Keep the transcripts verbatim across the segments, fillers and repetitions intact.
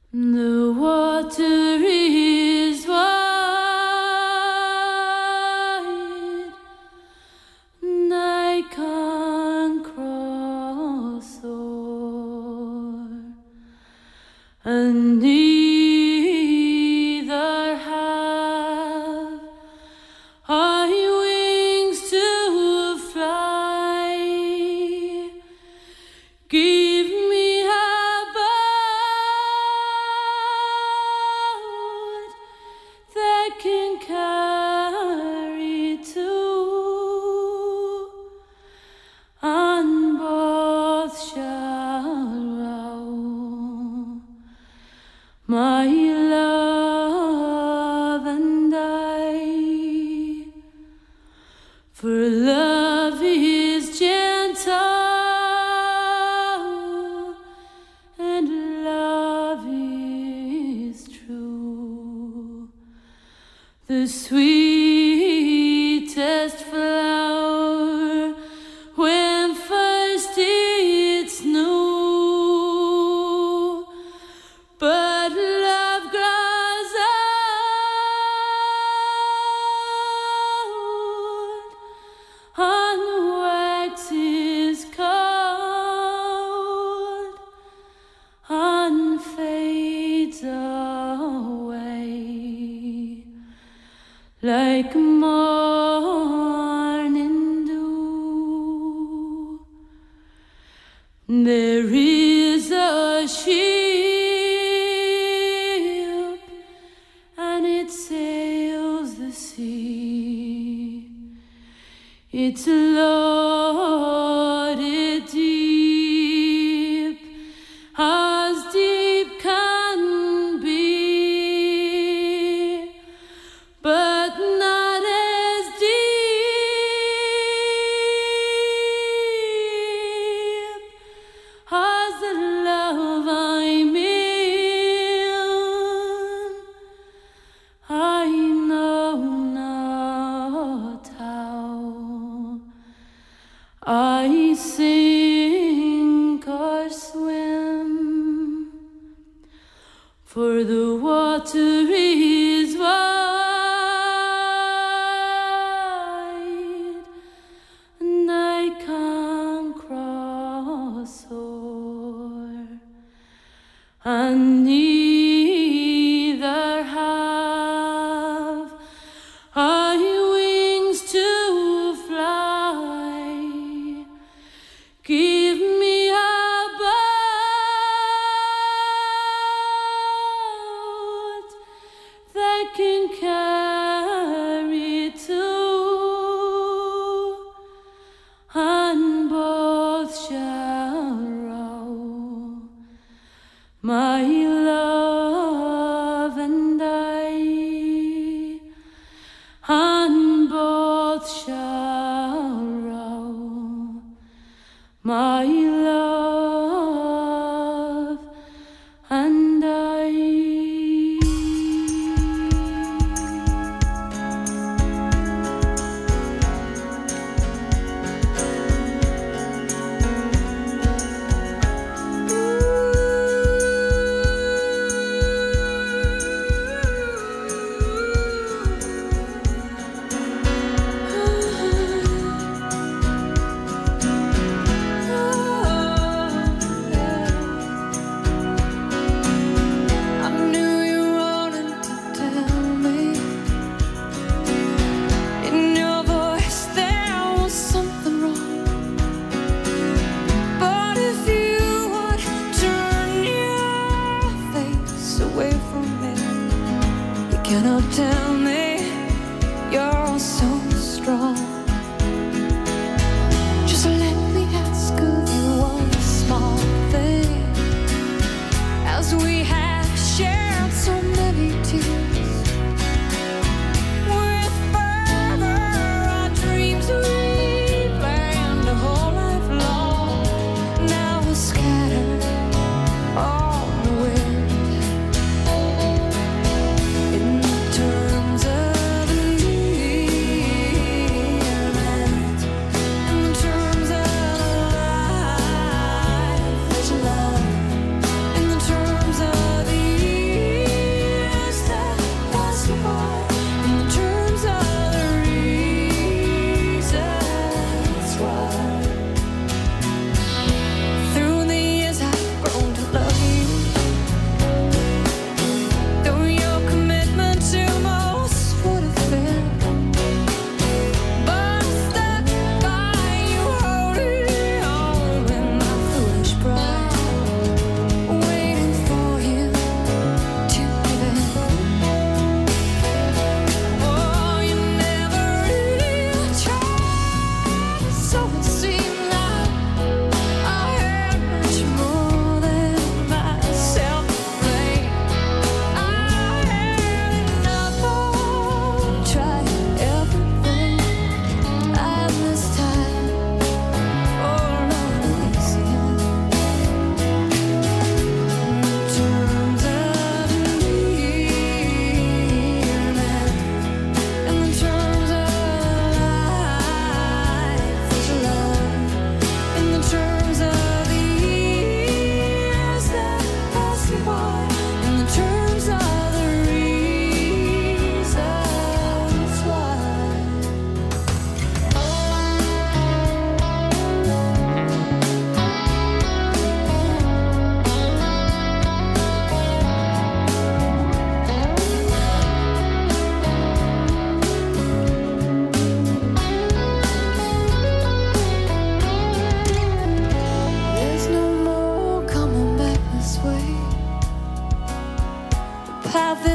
The water is wide, and I can cross o'er, and neither have I wings to fly. Give me a boat that can carry two, and both shall row. My love and I, for love is gentle and love is true. The sweetest flower when first it's new, but love grows old and waxes cold and fades away like morning dew. There is a ship and it sails the sea. It's loaded deep, as deep can be, but not as deep as the love I'm in. I know not how I sink or swim, for the water is wide, and I can cross o'er, and neither have I wings to fly. Give me a boat that can carry two, and both shall row. My love and I, and both shall row. My love and I.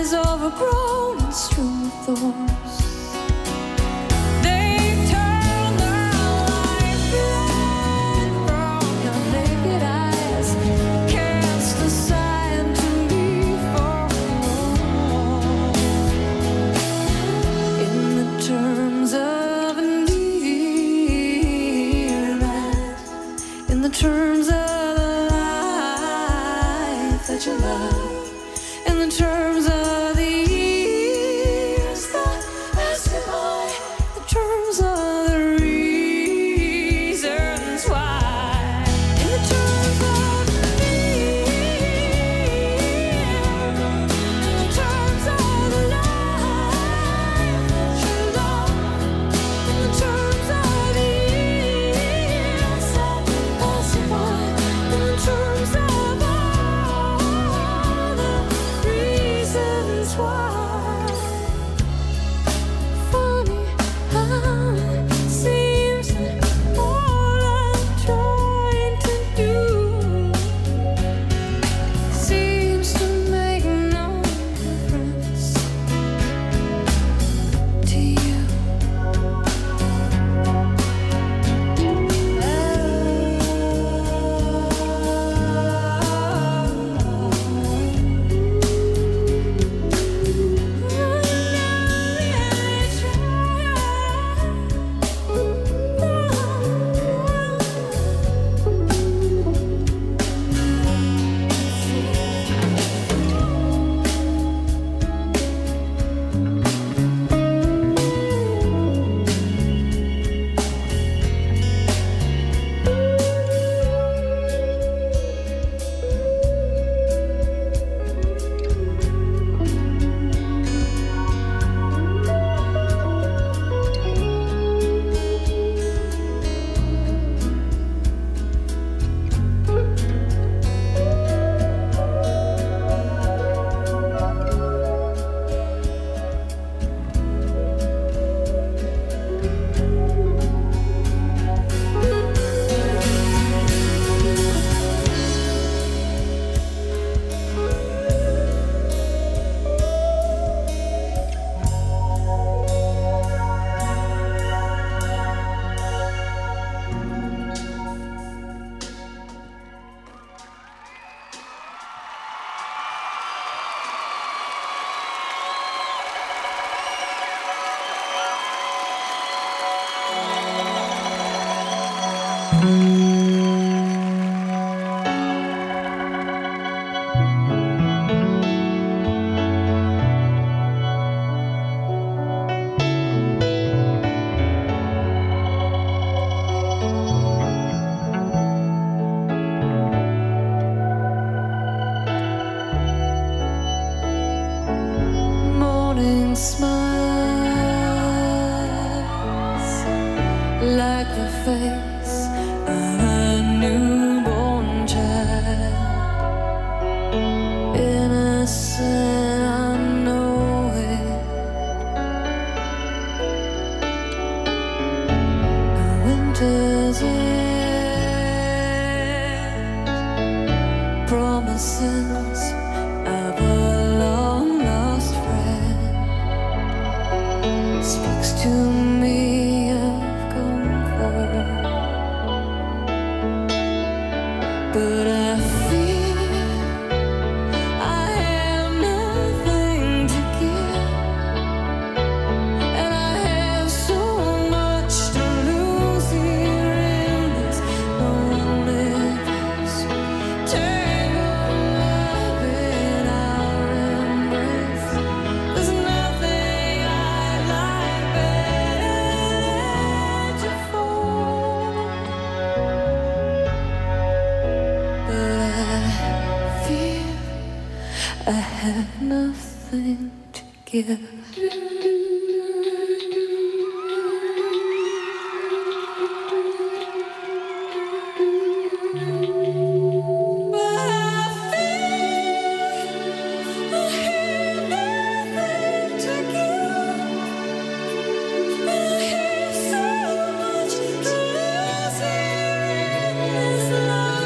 is overgrown and strewn with thorns. Terms of the life that you love, in the terms of the years that pass you by, the terms of the reasons why, in the terms of me, in the terms of the life that you love, in the terms of the years that pass you by, in the terms of all the reasons why. Funny how it seems that all I'm trying to do seems to make no difference to you. Morning smiles like the face of a newborn child, innocent, I know it. The winter's end, promises of a long lost friend, speaks to me of comfort, but I feel I have nothing to give, and I have so much to lose here in this lonely place. Tangled love in our embrace. There's nothing I'd like better than to fall, but I feel I have nothing to give.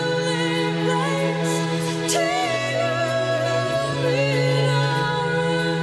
Take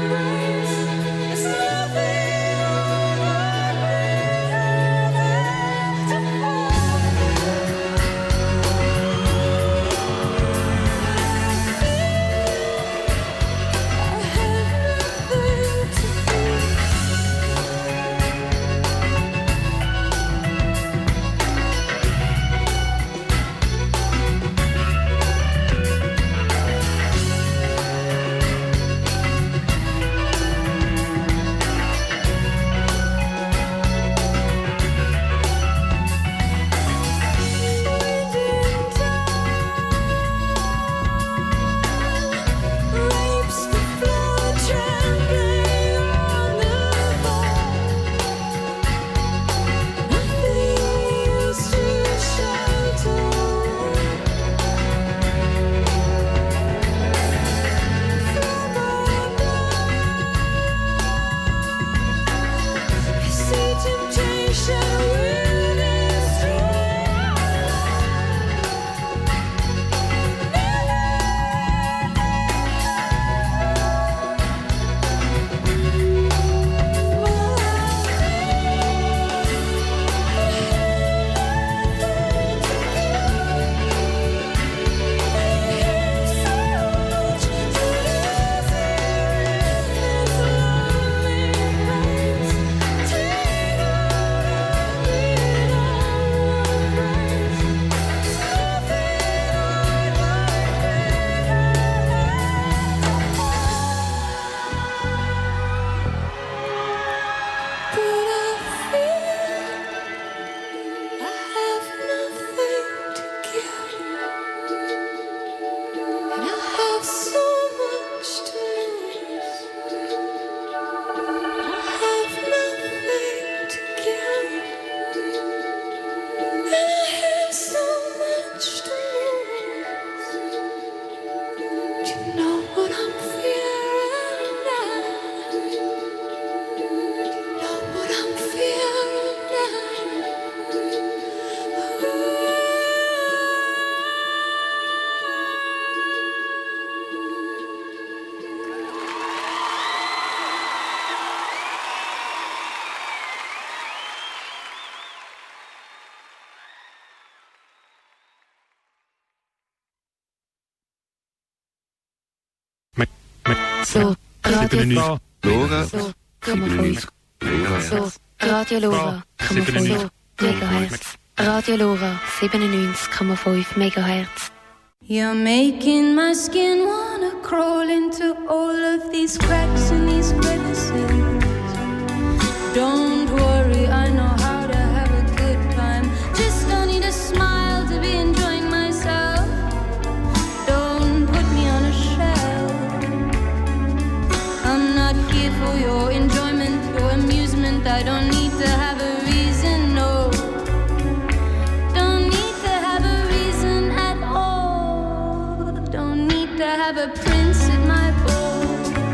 Så, Radio Lora. Så, kommer folk. Så, Radio Lora kommer folk. Megahertz. Radio Lora syvoghalvfems komma fem megahertz. You're making my skin wanna crawl into all of these cracks and these crevices. Don't worry, I know how to have a good time. Just don't need a smile to be enjoying myself. Don't put me on a shelf. I'm not here for your enjoyment, your amusement. I don't need to have a reason, no. Don't need to have a reason at all. Don't need to have a prince at my ball.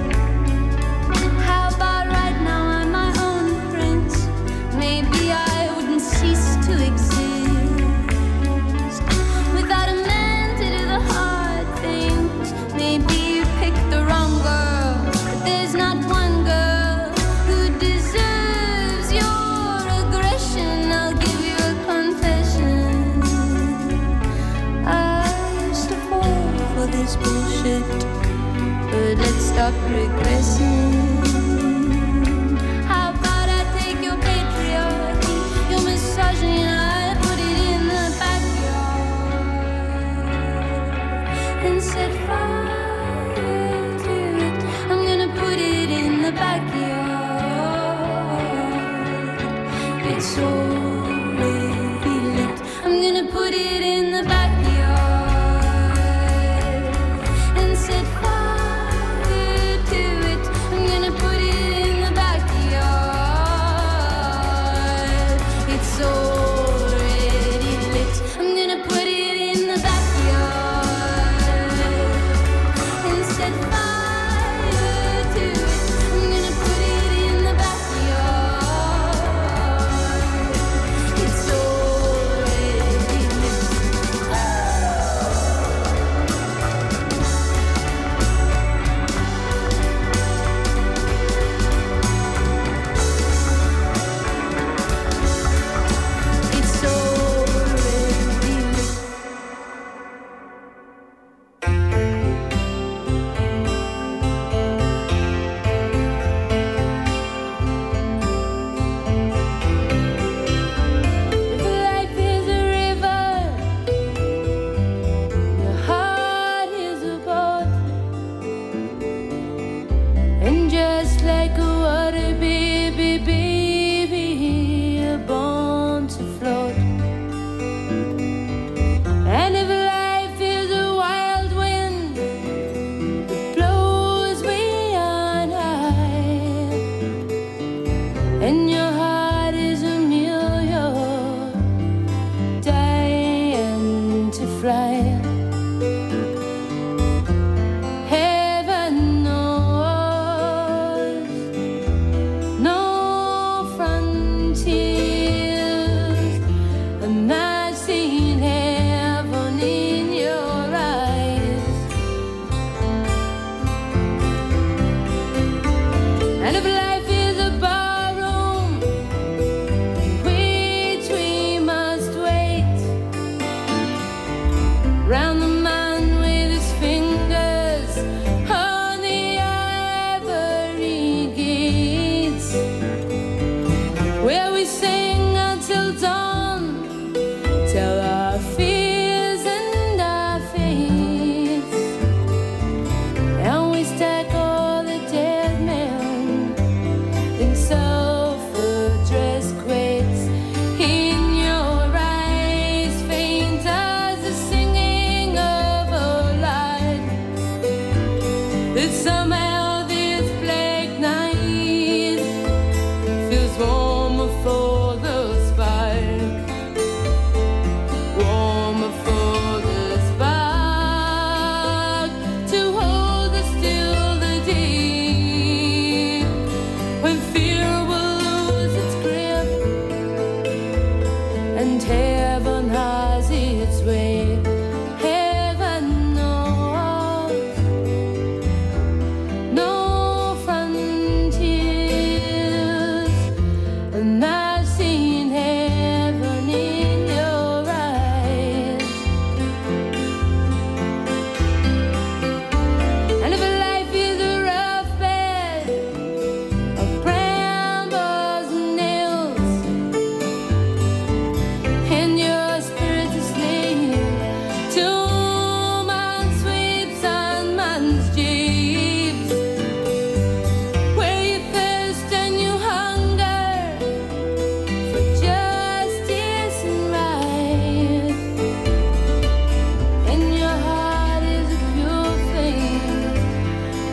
How about right now I'm my own prince? Maybe I wouldn't cease to exist without a man to do the hard things. Maybe you picked the wrong girl, but there's not one girl who deserves your aggression. I'll give you a confession. I used to fall for this bullshit, but let's stop regressing. How about I take your patriarchy, your misogyny, and I put it in the backyard and set fire to it. I'm gonna put it in the backyard. It's already lit. I'm gonna put it in the backyard and set fire to it. I'm gonna put it in the backyard. It's already lit. I'm gonna put it in the backyard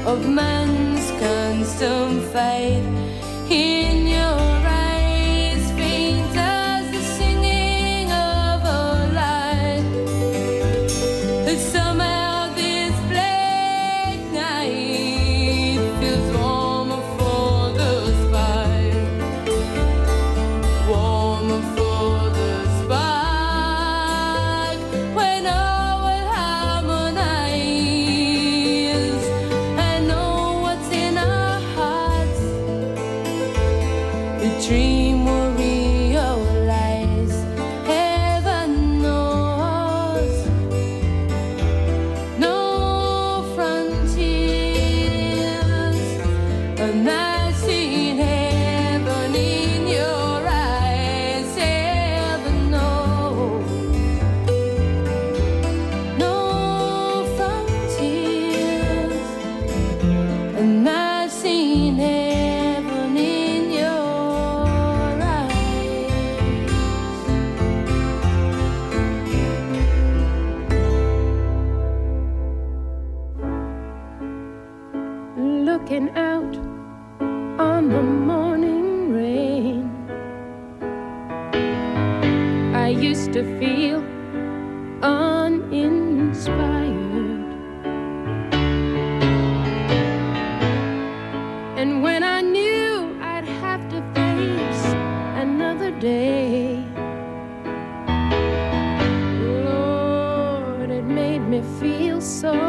of man's constant fight. In your eyes, faint as the singing of a light. But somehow this black night feels warmer for the spine, warmer for the spark. When all will harmonize and know what's in our hearts. The dream will realize, heaven knows, no frontiers. And I've seen heaven in your eyes, heaven knows, no frontiers. And I've seen heaven in your eyes. Looking out on the morning rain, I used to feel uninspired. And when I knew I'd have to face another day, Lord, it made me feel so